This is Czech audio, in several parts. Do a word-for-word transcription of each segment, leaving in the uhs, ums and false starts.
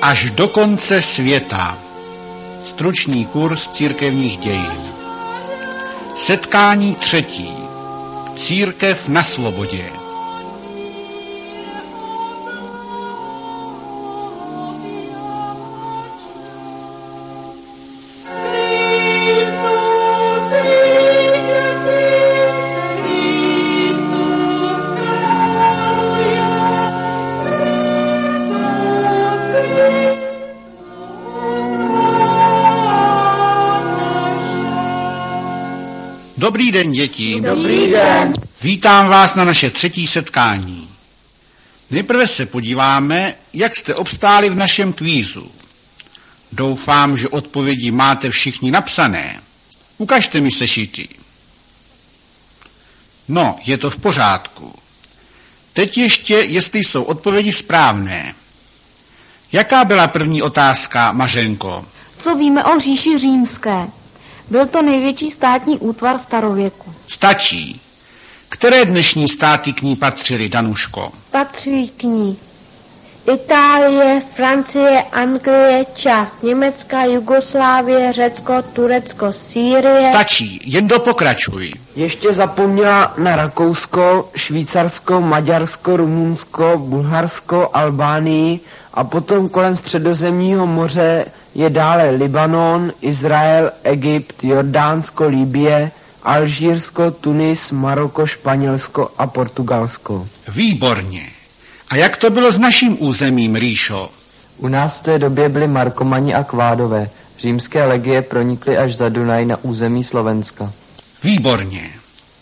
Až do konce světa. Stručný kurz církevních dějin. Setkání třetí. Církev na svobodě. Dobrý den, děti. Dobrý den. Vítám vás na naše třetí setkání. Nejprve se podíváme, jak jste obstáli v našem kvízu. Doufám, že odpovědi máte všichni napsané. Ukažte mi sešity. No, je to v pořádku. Teď ještě, jestli jsou odpovědi správné. Jaká byla první otázka, Mařenko? Co víme o říši římské? Byl to největší státní útvar starověku. Stačí. Které dnešní státy k ní patřily, Danuško? Patří k ní Itálie, Francie, Anglie, část Německa, Jugoslávie, Řecko, Turecko, Sýrie. Stačí, jen dopokračuj. Ještě zapomněla na Rakousko, Švýcarsko, Maďarsko, Rumunsko, Bulharsko, Albánii a potom kolem Středozemního moře je dále Libanon, Izrael, Egypt, Jordánsko, Libye, Alžírsko, Tunis, Maroko, Španělsko a Portugalsko. Výborně. A jak to bylo s naším územím, Ríšo? U nás v té době byli Markomani a Kvádové. Římské legie pronikly až za Dunaj na území Slovenska. Výborně.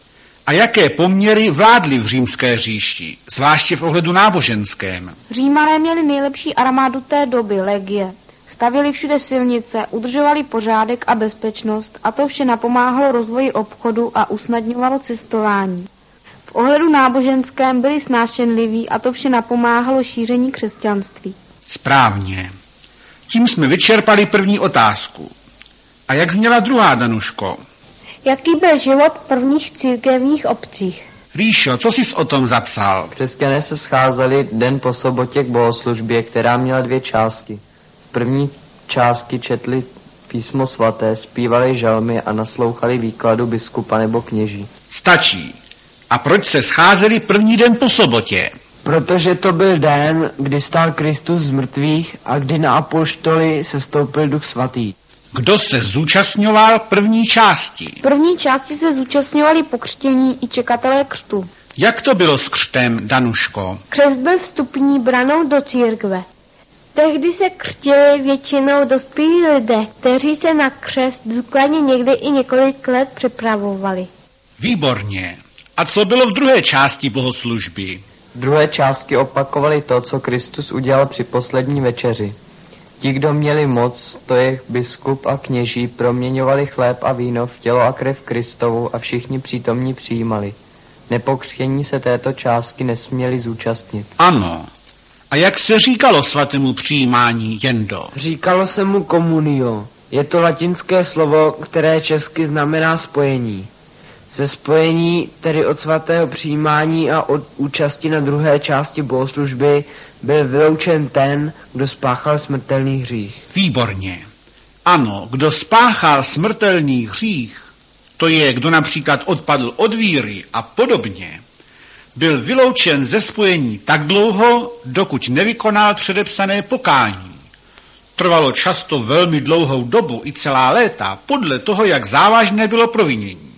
A jaké poměry vládly v římské říši, zvláště v ohledu náboženském? Římané měli nejlepší armádu té doby, legie. Stavěli všude silnice, udržovali pořádek a bezpečnost a to vše napomáhalo rozvoji obchodu a usnadňovalo cestování. V ohledu náboženském byli snášenliví a to vše napomáhalo šíření křesťanství. Správně. Tím jsme vyčerpali první otázku. A jak zněla druhá, Danuško? Jaký byl život v prvních církevních obcích? Ríšo, co jsi o tom zapsal? Křesťané se scházeli den po sobotě k bohoslužbě, která měla dvě části. V první části četli písmo svaté, zpívali žalmy a naslouchali výkladu biskupa nebo kněží. Stačí. A proč se scházeli první den po sobotě? Protože to byl den, kdy stál Kristus z mrtvých a kdy na apoštoly se stoupil Duch svatý. Kdo se zúčastňoval první části? V první části se zúčastňovali pokřtění i čekatelé křtu. Jak to bylo s křtem, Danuško? Křest byl vstupní branou do církve. Tehdy se křtili většinou dospělí lidé, kteří se na křest důkladně někdy i několik let připravovali. Výborně. A co bylo v druhé části bohoslužby? V druhé části opakovali to, co Kristus udělal při poslední večeři. Ti, kdo měli moc, to je biskup a kněží, proměňovali chléb a víno v tělo a krev Kristovu a všichni přítomní přijímali. Nepokřtění se této částky nesměli zúčastnit. Ano. A jak se říkalo svatému přijímání, Jendo? Říkalo se mu komunio. Je to latinské slovo, které česky znamená spojení. Ze spojení, tedy od svatého přijímání a od účasti na druhé části bohoslužby, byl vyloučen ten, kdo spáchal smrtelný hřích. Výborně. Ano, kdo spáchal smrtelný hřích, to je, kdo například odpadl od víry a podobně, byl vyloučen ze spojení tak dlouho, dokud nevykonal předepsané pokání. Trvalo často velmi dlouhou dobu i celá léta, podle toho, jak závažné bylo provinění.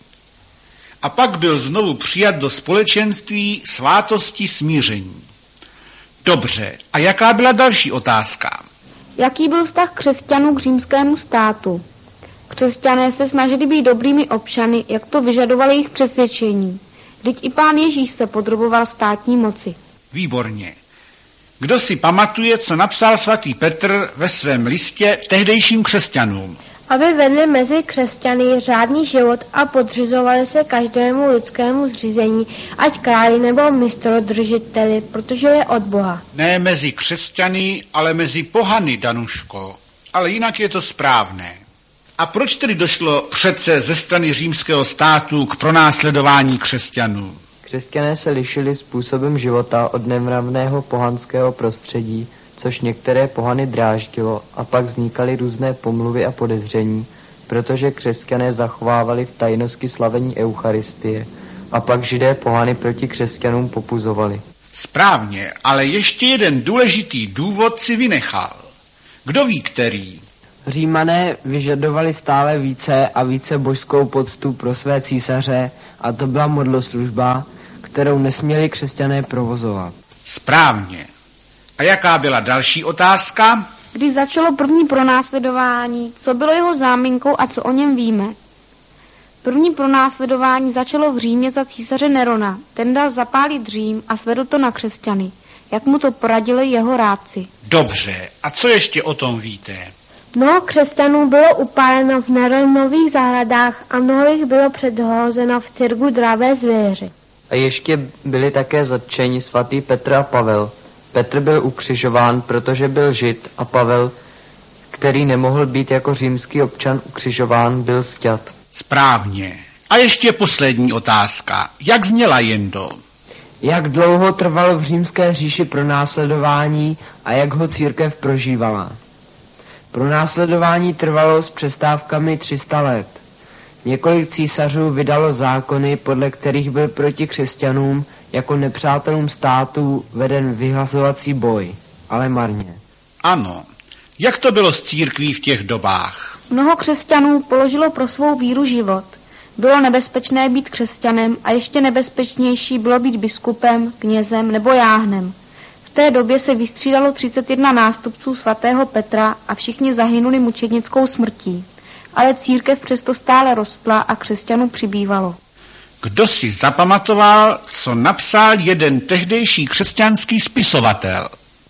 A pak byl znovu přijat do společenství svátosti smíření. Dobře, a jaká byla další otázka? Jaký byl vztah křesťanů k římskému státu? Křesťané se snažili být dobrými občany, jak to vyžadovali jejich přesvědčení. Vždyť i pán Ježíš se podroboval státní moci. Výborně. Kdo si pamatuje, co napsal svatý Petr ve svém listě tehdejším křesťanům? Aby vedli mezi křesťany řádný život a podřizovali se každému lidskému zřízení, ať králi nebo mistrodržiteli, protože je od Boha. Ne mezi křesťany, ale mezi pohany, Danuško. Ale jinak je to správné. A proč tedy došlo přece ze strany římského státu k pronásledování křesťanů? Křesťané se lišili způsobem života od nemravného pohanského prostředí, což některé pohany dráždilo a pak vznikaly různé pomluvy a podezření, protože křesťané zachovávali v tajnosti slavení Eucharistie a pak židé pohany proti křesťanům popuzovali. Správně, ale ještě jeden důležitý důvod si vynechal. Kdo ví, který? Římané vyžadovali stále více a více božskou poctu pro své císaře a to byla modloslužba, kterou nesměli křesťané provozovat. Správně. A jaká byla další otázka? Když začalo první pronásledování, co bylo jeho záminkou a co o něm víme? První pronásledování začalo v Římě za císaře Nerona. Ten dal zapálit Řím a svedl to na křesťany, jak mu to poradili jeho rádci. Dobře, a co ještě o tom víte? Mnoho křesťanů bylo upáleno v Neronových zahradách a mnoho jich bylo předhozeno v cirku dravé zvěři. A ještě byli také zatčeni svatý Petr a Pavel. Petr byl ukřižován, protože byl žid, a Pavel, který nemohl být jako římský občan ukřižován, byl sťat. Správně. A ještě poslední otázka. Jak zněla, Jendo? Jak dlouho trvalo v římské říši pronásledování a jak ho církev prožívala? Pronásledování trvalo s přestávkami tři sta let. Několik císařů vydalo zákony, podle kterých byl proti křesťanům jako nepřátelům států veden vyhlasovací boj, ale marně. Ano. Jak to bylo s církví v těch dobách? Mnoho křesťanů položilo pro svou víru život. Bylo nebezpečné být křesťanem a ještě nebezpečnější bylo být biskupem, knězem nebo jáhnem. V té době se vystřídalo třicet jedna nástupců svatého Petra a všichni zahynuli mučednickou smrtí. Ale církev přesto stále rostla a křesťanů přibývalo. Kdo si zapamatoval, co napsal jeden tehdejší křesťanský spisovatel?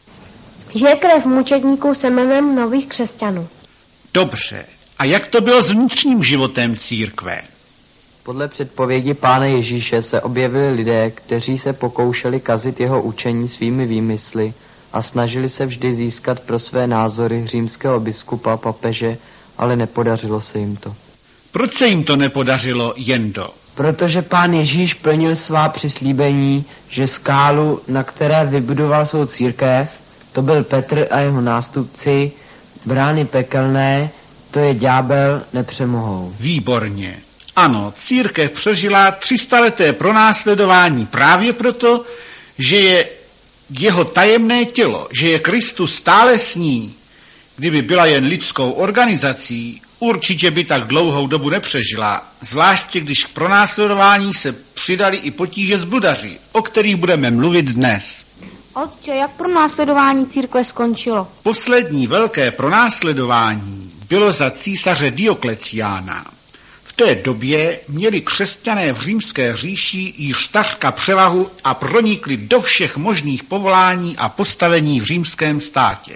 Že krev mučedníků semenem nových křesťanů. Dobře. A jak to bylo s vnitřním životem církve? Podle předpovědi Pána Ježíše se objevili lidé, kteří se pokoušeli kazit jeho učení svými výmysly a snažili se vždy získat pro své názory římského biskupa, papeže, ale nepodařilo se jim to. Proč se jim to nepodařilo, Jendo? Protože pán Ježíš plnil svá přislíbení, že skálu, na které vybudoval svou církev, to byl Petr a jeho nástupci, brány pekelné, to je ďábel, nepřemohou. Výborně. Ano, církev přežila třistaleté pronásledování právě proto, že je jeho tajemné tělo, že je Kristus stále s ní. Kdyby byla jen lidskou organizací, určitě by tak dlouhou dobu nepřežila, zvláště když k pronásledování se přidali i potíže s bludaři, o kterých budeme mluvit dnes. Otče, jak pronásledování církve skončilo? Poslední velké pronásledování bylo za císaře Diokleciána. V té době měli křesťané v římské říši již takřka převahu a pronikli do všech možných povolání a postavení v římském státě.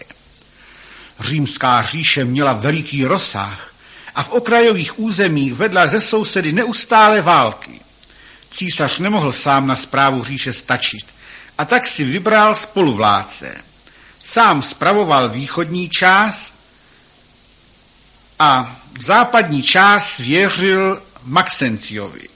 Římská říše měla veliký rozsah a v okrajových územích vedla ze sousedy neustále války. Císař nemohl sám na správu říše stačit a tak si vybral spoluvládce. Sám spravoval východní část a západní část svěřil Maxenciovi.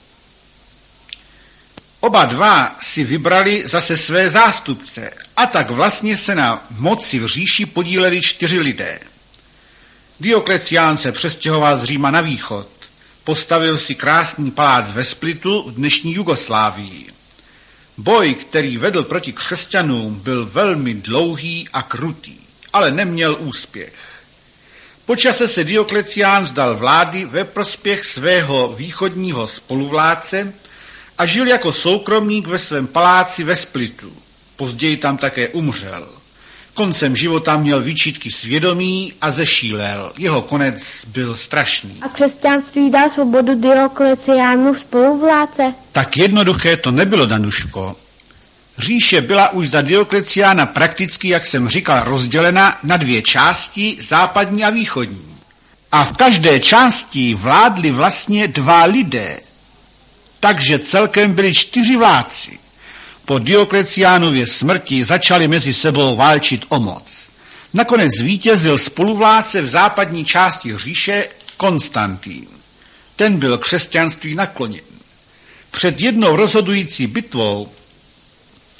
Oba dva si vybrali zase své zástupce a tak vlastně se na moci v říši podíleli čtyři lidé. Dioklecián se přestěhoval z Říma na východ. Postavil si krásný palác ve Splitu v dnešní Jugoslávii. Boj, který vedl proti křesťanům, byl velmi dlouhý a krutý, ale neměl úspěch. Po čase se Dioklecián vzdal vlády ve prospěch svého východního spoluvládce a žil jako soukromník ve svém paláci ve Splitu. Později tam také umřel. Koncem života měl výčitky svědomí a zešílel. Jeho konec byl strašný. A křesťanství dá svobodu Diokleciánu spoluvládce? Tak jednoduché to nebylo, Danuško. Říše byla už za Diokleciána prakticky, jak jsem říkal, rozdělena na dvě části, západní a východní. A v každé části vládli vlastně dva lidé. Takže celkem byli čtyři vládci. Po Diokleciánově smrti začali mezi sebou válčit o moc. Nakonec zvítězil spoluvládce v západní části říše Konstantín. Ten byl křesťanství nakloněn. Před jednou rozhodující bitvou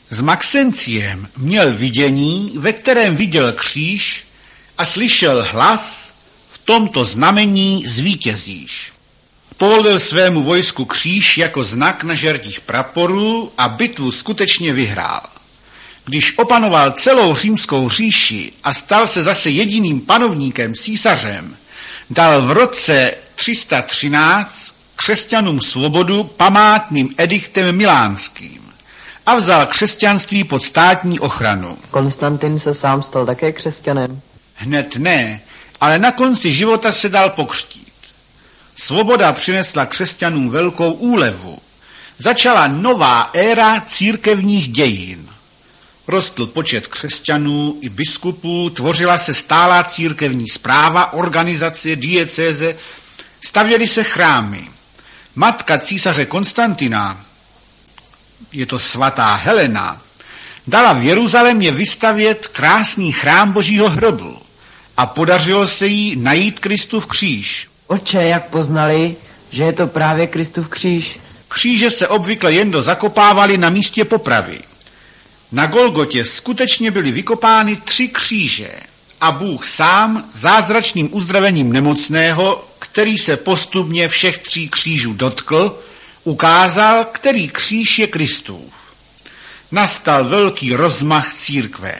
S Maxenciem měl vidění, ve kterém viděl kříž a slyšel hlas: v tomto znamení zvítězíš. Povolil svému vojsku kříž jako znak na žerdích praporů a bitvu skutečně vyhrál. Když opanoval celou římskou říši a stal se zase jediným panovníkem císařem, dal v roce tři sta třináct křesťanům svobodu památným ediktem milánským a vzal křesťanství pod státní ochranu. Konstantin se sám stal také křesťanem? Hned ne, ale na konci života se dal pokřtít. Svoboda přinesla křesťanům velkou úlevu. Začala nová éra církevních dějin. Rostl počet křesťanů i biskupů, tvořila se stálá církevní správa, organizace, diecéze, stavěly se chrámy. Matka císaře Konstantina, je to svatá Helena, dala v Jeruzalémě vystavět krásný chrám Božího hrobu a podařilo se jí najít Kristův kříž. Otče, jak poznali, že je to právě Kristův kříž? Kříže se obvykle jen do zakopávaly na místě popravy. Na Golgotě skutečně byly vykopány tři kříže a Bůh sám zázračným uzdravením nemocného, který se postupně všech tří křížů dotkl, ukázal, který kříž je Kristův. Nastal velký rozmach církve.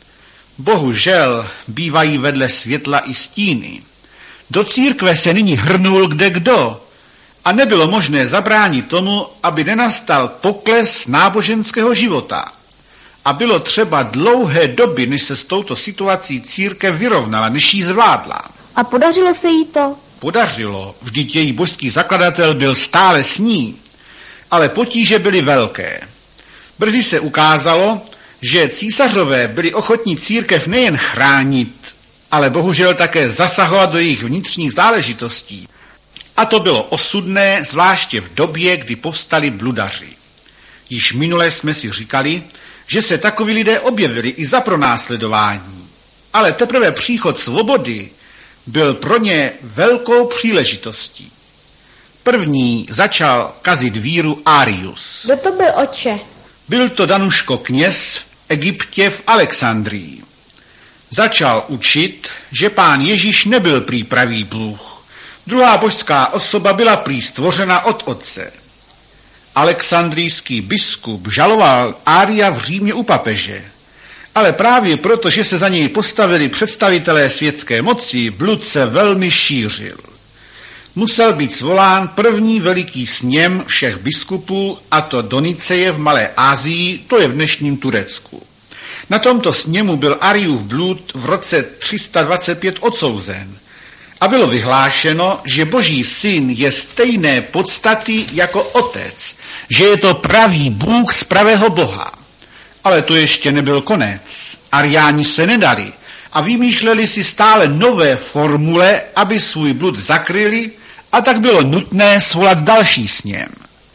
Bohužel bývají vedle světla i stíny. Do církve se nyní hrnul kdekdo a nebylo možné zabránit tomu, aby nenastal pokles náboženského života. A bylo třeba dlouhé doby, než se s touto situací církev vyrovnala, než jí zvládla. A podařilo se jí to? Podařilo, vždyť její božský zakladatel byl stále s ní, ale potíže byly velké. Brzy se ukázalo, že císařové byli ochotní církev nejen chránit, ale bohužel také zasahovat do jejich vnitřních záležitostí. A to bylo osudné, zvláště v době, kdy povstali bludaři. Již minule jsme si říkali, že se takoví lidé objevili i za pronásledování, ale teprve příchod svobody byl pro ně velkou příležitostí. První začal kazit víru Arius. Kdo to byl, otče? Byl to Danuško kněz v Egyptě v Alexandrii. Začal učit, že pán Ježíš nebyl prý pravý Bůh. Druhá božská osoba byla prý stvořena od otce. Alexandrijský biskup žaloval Ária v Římě u papeže, ale právě proto, že se za něj postavili představitelé světské moci, blud se velmi šířil. Musel být svolán první veliký sněm všech biskupů, a to do Niceje v Malé Asii, to je v dnešním Turecku. Na tomto sněmu byl Ariův blud v roce tři sta dvacet pět odsouzen a bylo vyhlášeno, že Boží syn je stejné podstaty jako otec, že je to pravý Bůh z pravého Boha. Ale to ještě nebyl konec. Ariáni se nedali a vymýšleli si stále nové formule, aby svůj blud zakryli, a tak bylo nutné svolat další sněm.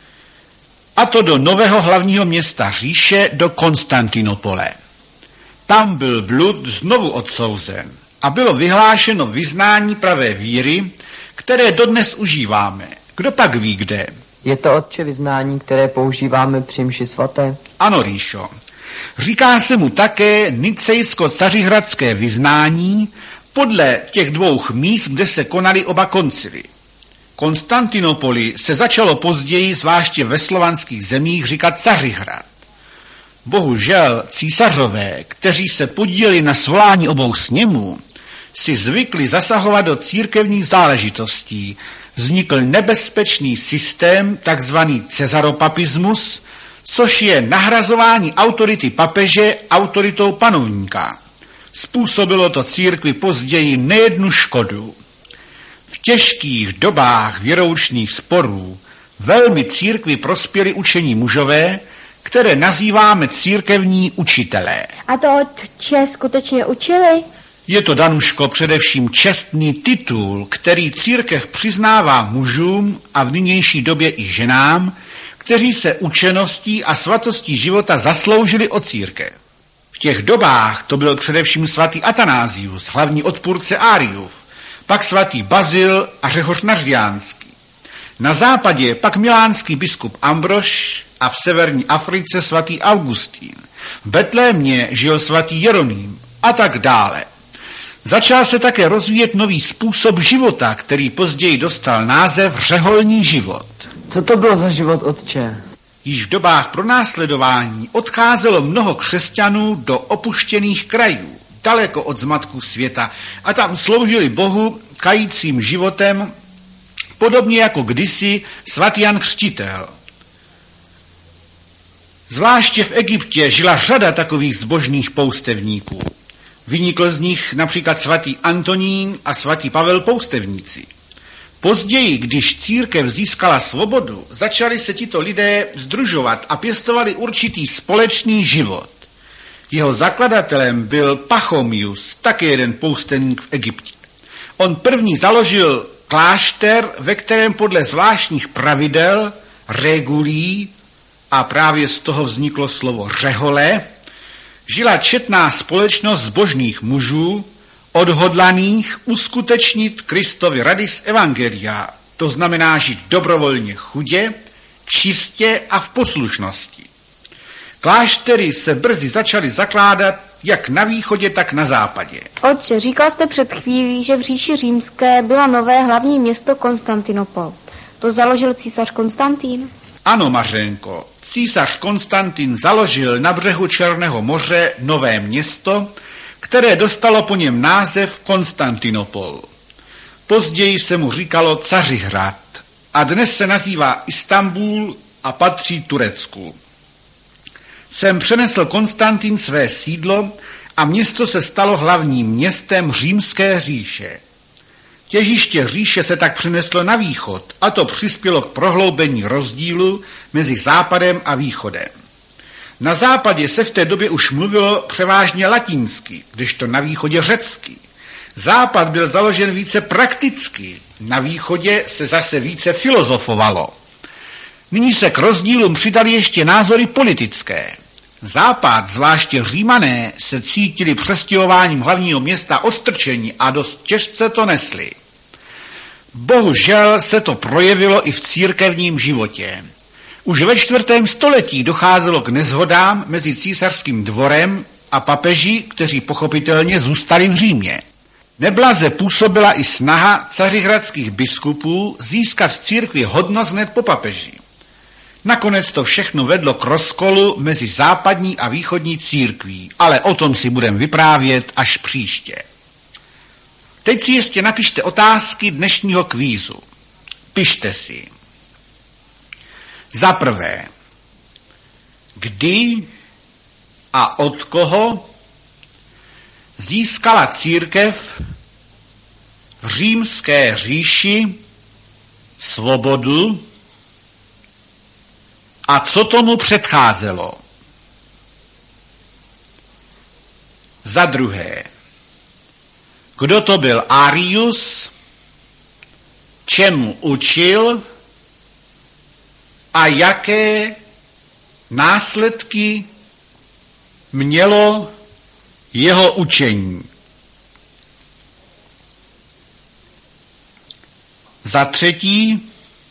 A to do nového hlavního města říše, do Konstantinopole. Tam byl blud znovu odsouzen a bylo vyhlášeno vyznání pravé víry, které dodnes užíváme. Kdo pak ví kde? Je to, otče, vyznání, které používáme při mši svaté? Ano, Ríšo. Říká se mu také nicejsko-cařihradské vyznání podle těch dvou míst, kde se konaly oba koncily. Konstantinopoli se začalo později, zvláště ve slovanských zemích, říkat Cařihrad. Bohužel císařové, kteří se podíleli na svolání obou sněmů, si zvykli zasahovat do církevních záležitostí. Vznikl nebezpečný systém, takzvaný cezaropapismus, což je nahrazování autority papeže autoritou panovníka. Způsobilo to církvi později nejednu škodu. V těžkých dobách věroučných sporů velmi církvi prospěli učení mužové, které nazýváme církevní učitelé. A to otče skutečně učili? Je to, Danuško, především čestný titul, který církev přiznává mužům a v nynější době i ženám, kteří se učeností a svatostí života zasloužili o církev. V těch dobách to byl především svatý Atanázius, hlavní odpůrce Áriův, pak svatý Bazil a Řehoř Nařdiánský. Na západě pak milánský biskup Ambrož a v severní Africe svatý Augustín. V Betlémě žil svatý Jeroným a tak dále. Začal se také rozvíjet nový způsob života, který později dostal název řeholní život. Co to bylo za život, otče? Již v dobách pronásledování odcházelo mnoho křesťanů do opuštěných krajů, daleko od zmatku světa, a tam sloužili Bohu kajícím životem, podobně jako kdysi svatý Jan Křtitel. Zvláště v Egyptě žila řada takových zbožných poustevníků. Vynikl z nich například svatý Antonín a svatý Pavel Poustevníci. Později, když církev získala svobodu, začali se tito lidé sdružovat a pěstovali určitý společný život. Jeho zakladatelem byl Pachomius, také jeden poustevník v Egyptě. On první založil klášter, ve kterém podle zvláštních pravidel, regulí, a právě z toho vzniklo slovo řehole, žila četná společnost zbožných mužů, odhodlaných uskutečnit Kristovi rady z evangelia, to znamená žít dobrovolně chudě, čistě a v poslušnosti. Kláštery se brzy začaly zakládat jak na východě, tak na západě. Otče, říkal jste před chvílí, že v říši římské bylo nové hlavní město Konstantinopol. To založil císař Konstantín? Ano, Mařenko, císař Konstantin založil na břehu Černého moře nové město, které dostalo po něm název Konstantinopol. Později se mu říkalo Cařihrad a dnes se nazývá Istanbul a patří Turecku. Sem přenesl Konstantin své sídlo a město se stalo hlavním městem Římské říše. Těžiště říše se tak přeneslo na východ a to přispělo k prohloubení rozdílu mezi západem a východem. Na západě se v té době už mluvilo převážně latinsky, kdežto na východě řecky. Západ byl založen více prakticky, na východě se zase více filozofovalo. Nyní se k rozdílům přidali ještě názory politické. Západ, zvláště Římané, se cítili přestěhováním hlavního města odstrčení a dost těžce to nesli. Bohužel se to projevilo i v církevním životě. Už ve čtvrtém století docházelo k neshodám mezi císařským dvorem a papeži, kteří pochopitelně zůstali v Římě. Neblaze působila i snaha cařihradských biskupů získat v církvi hodnost hned po papeži. Nakonec to všechno vedlo k rozkolu mezi západní a východní církví, ale o tom si budeme vyprávět až příště. Teď si ještě napište otázky dnešního kvízu. Pište si. Za prvé, kdy a od koho získala církev v Římské říši svobodu a co tomu předcházelo? Za druhé, kdo to byl Arius, čemu učil a jaké následky mělo jeho učení? Za třetí,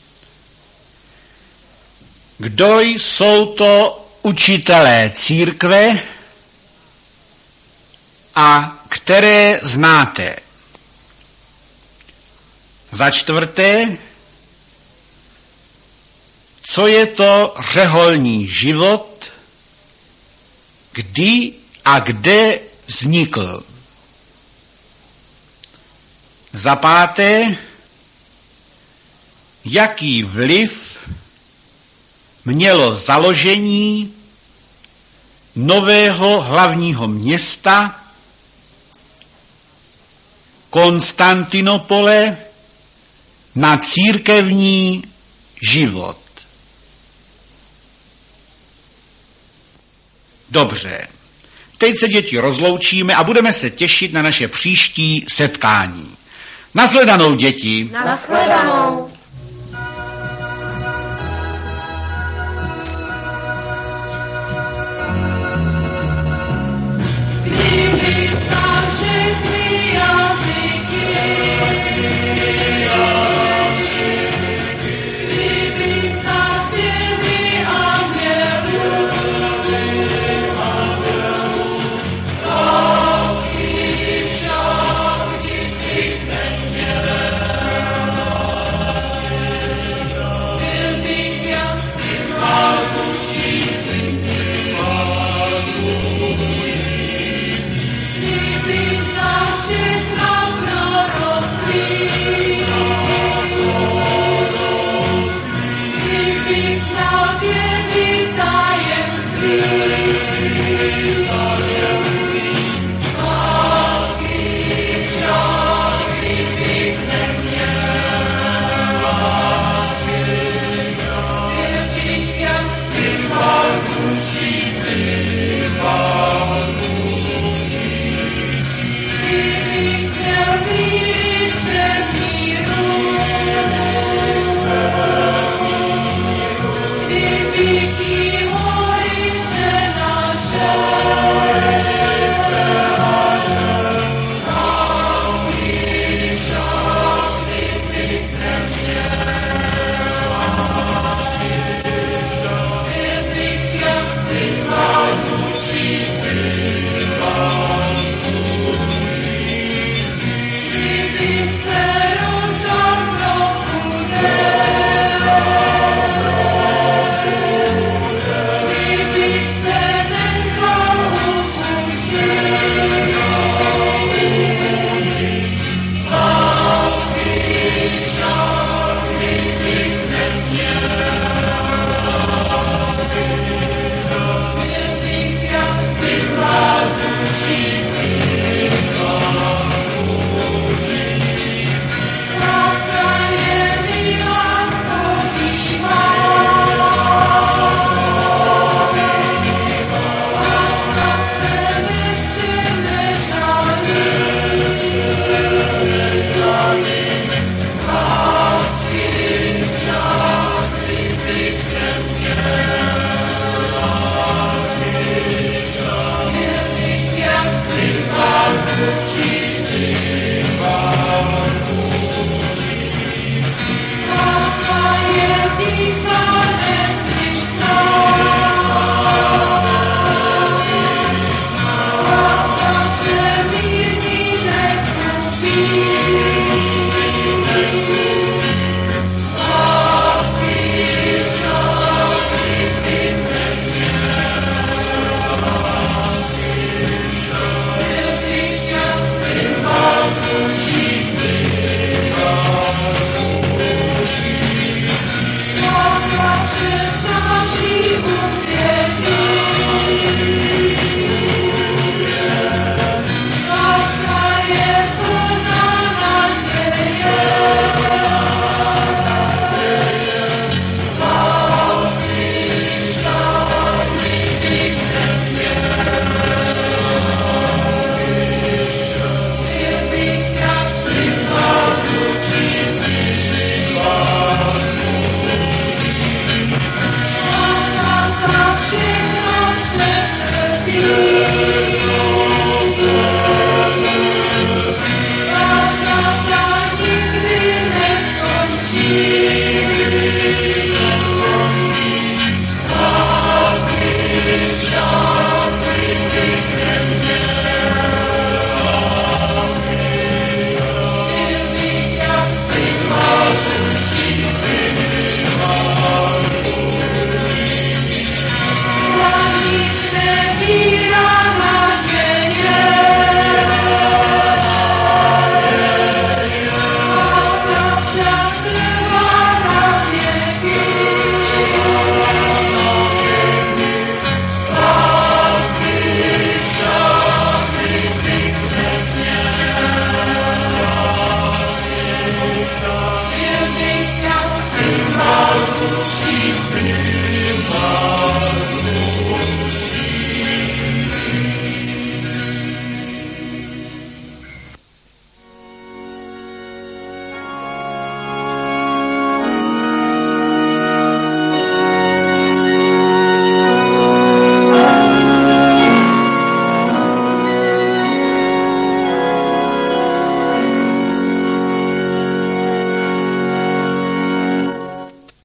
kdo jsou to učitelé církve a které znáte? Za čtvrté, co je to řeholní život, kdy a kde vznikl? Za páté, jaký vliv mělo založení nového hlavního města Konstantinopole na církevní život? Dobře, teď se děti rozloučíme a budeme se těšit na naše příští setkání. Nashledanou, děti. Nashledanou.